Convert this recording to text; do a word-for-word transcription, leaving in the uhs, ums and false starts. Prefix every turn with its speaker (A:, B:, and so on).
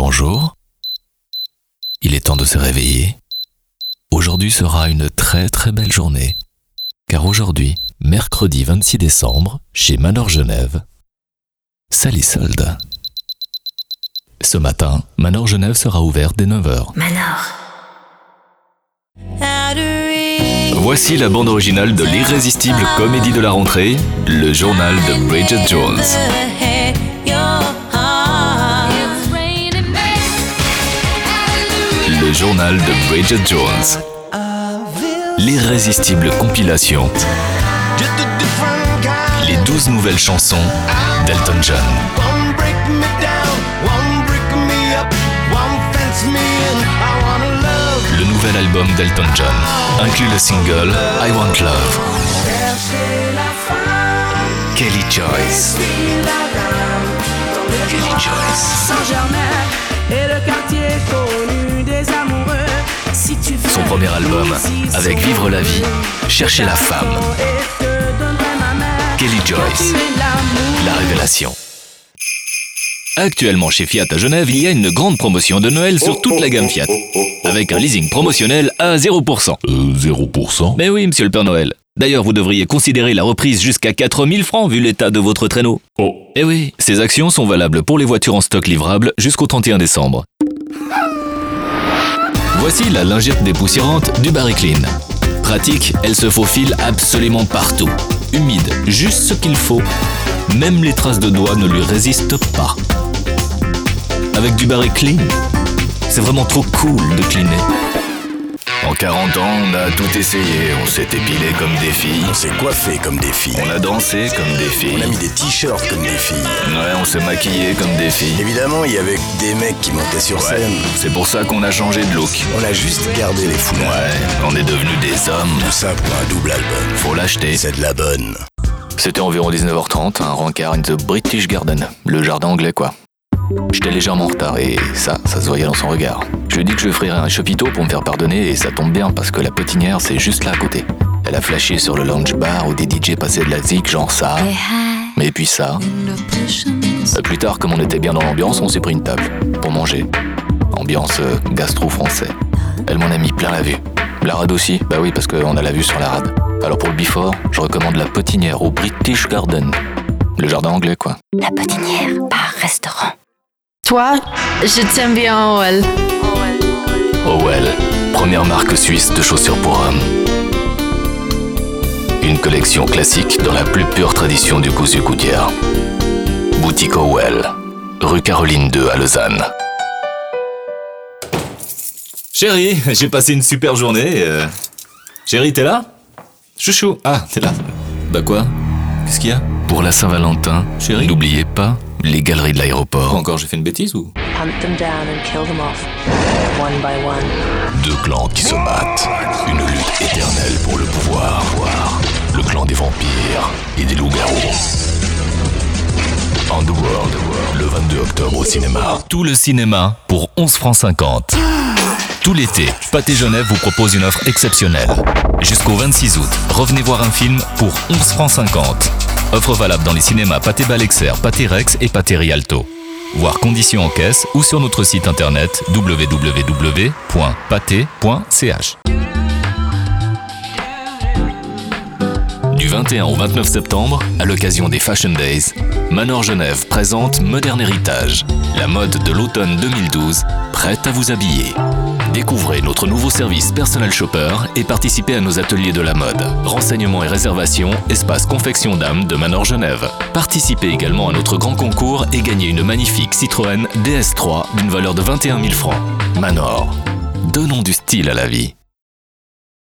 A: Bonjour. Il est temps de se réveiller. Aujourd'hui sera une très très belle journée. Car aujourd'hui, mercredi vingt-six décembre, chez Manor Genève, c'est les soldes. Ce matin, Manor Genève sera ouvert dès neuf heures.
B: Manor.
A: Voici la bande originale de l'irrésistible comédie de la rentrée, le journal de Bridget Jones. Le journal de Bridget Jones. L'irrésistible compilation. Les douze nouvelles chansons d'Elton John. Le nouvel album d'Elton John inclut le single I Want Love. Kelly Joyce. Kelly Joyce. Son premier album, avec Vivre la vie, Chercher la femme. Kelly Joyce. La révélation. Actuellement chez Fiat à Genève, il y a une grande promotion de Noël sur toute la gamme Fiat. Avec un leasing promotionnel à zéro pour cent.
C: Euh, zéro pour cent ?
A: Mais oui, monsieur le Père Noël. D'ailleurs, vous devriez considérer la reprise jusqu'à quatre mille francs vu l'état de votre traîneau.
C: Oh.
A: Eh oui, ces actions sont valables pour les voitures en stock livrables jusqu'au trente et un décembre. Voici la lingette dépoussiérante du Barry Clean. Pratique, elle se faufile absolument partout. Humide, juste ce qu'il faut. Même les traces de doigts ne lui résistent pas. Avec du Barry Clean, c'est vraiment trop cool de cleaner. En quarante ans, on a tout essayé. On s'est épilé comme des filles.
D: On s'est coiffé comme des filles.
A: On a dansé comme des filles.
D: On a mis des t-shirts comme des filles.
A: Ouais, on s'est maquillé comme des filles.
D: Évidemment, il y avait des mecs qui montaient sur
A: Ouais,
D: scène.
A: c'est pour ça qu'on a changé de look.
D: On a juste gardé les foulards.
A: Ouais, on est devenus des hommes.
D: Tout ça pour un double album.
A: Faut l'acheter.
D: C'est de la bonne.
A: C'était environ dix-neuf heures trente, un rencard in the British Garden. Le jardin anglais, quoi. J'étais légèrement en retard et ça, ça se voyait dans son regard. Je lui ai dit que je lui ferais un chapiteau pour me faire pardonner et ça tombe bien parce que la potinière, c'est juste là à côté. Elle a flashé sur le lounge bar où des D J passaient de la zik, genre ça. Mais puis ça. Plus tard, comme on était bien dans l'ambiance, on s'est pris une table pour manger. Ambiance euh, gastro-français. Elle m'en a mis plein la vue. La rade aussi, bah oui, parce qu'on a la vue sur la rade. Alors pour le before, je recommande la potinière au British Garden. Le jardin anglais, quoi.
B: La potinière, bar, restaurant.
E: Toi, je t'aime bien, Owell.
A: Owell, première marque suisse de chaussures pour hommes. Une collection classique dans la plus pure tradition du cousu coudière. Boutique Owell, rue Caroline deux à Lausanne. Chérie, j'ai passé une super journée. Euh... Chérie, t'es là ? Chouchou. Ah, t'es là. Bah quoi ? Qu'est-ce qu'il y a ? Pour la Saint-Valentin, chérie, n'oubliez pas les galeries de l'aéroport. Encore, j'ai fait une bêtise ou ?
F: Hunt them down and kill them off, one by one.
A: Deux clans qui se battent. Une lutte éternelle pour le pouvoir. Le clan des vampires et des loups-garous. Underworld, le vingt-deux octobre au cinéma. Tout le cinéma pour onze francs cinquante. Tout l'été, Pâté Genève vous propose une offre exceptionnelle. Jusqu'au vingt-six août, revenez voir un film pour onze francs cinquante. Offre valable dans les cinémas Pâté Balexer, Pâté Rex et Pâté Rialto. Voir conditions en caisse ou sur notre site internet w w w point pâté point c h. Du vingt et un au vingt-neuf septembre, à l'occasion des Fashion Days, Manor Genève présente Modern Héritage, la mode de l'automne deux mille douze, prête à vous habiller. Découvrez notre nouveau service Personal Shopper et participez à nos ateliers de la mode. Renseignements et réservations, espace confection d'âme de Manor Genève. Participez également à notre grand concours et gagnez une magnifique Citroën D S trois d'une valeur de vingt et un mille francs. Manor, donnons du style à la vie.